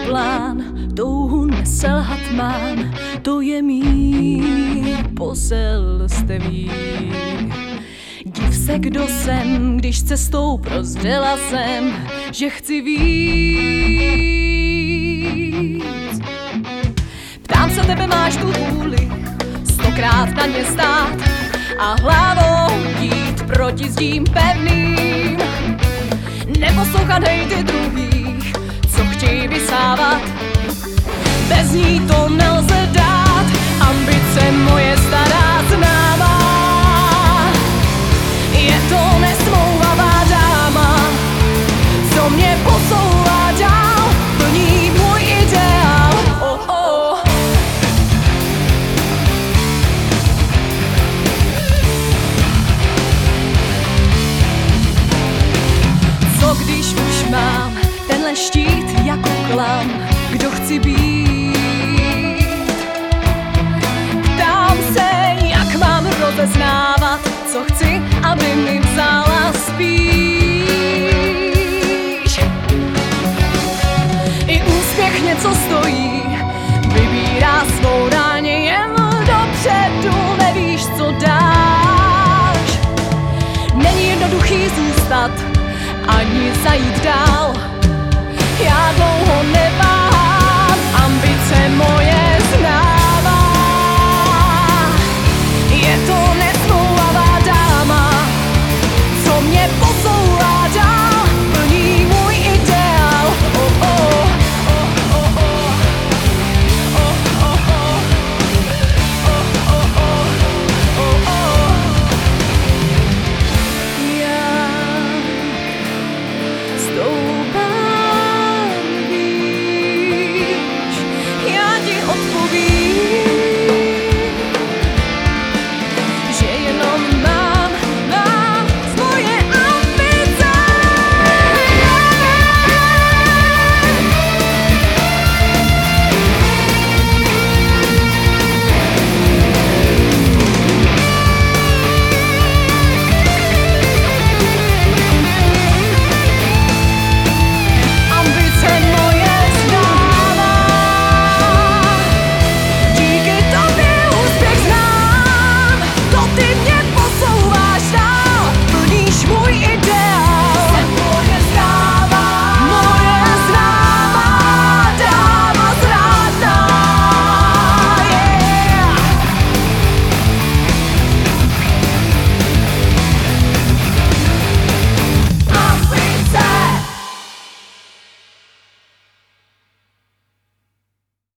plán, touhu neselhat mám, to je mý poselství. Div se, kdo jsem, když cestou prozřela jsem, že chci víc. Ptám se tebe, máš tu vůli 100krát na ně stát a hlavou jít proti zdím pevným, neposlouchat hejty druhých, co chtějí vysávat. Bez ní to nelze dát, ambice moje stará známá. Je to nesmouvavá dáma, co mě posouvá dál, plní můj ideál. Oh, oh. Co když už mám tenhle štít jako klam, kdo chci být? Ptám se, jak mám rozeznávat, co chci, aby mi vzala spíš. I úspěch něco stojí, vybírá svou ráně, jen dopředu nevíš, co dáš. Není jednoduchý zůstat, ani zajít dál. Já dlouho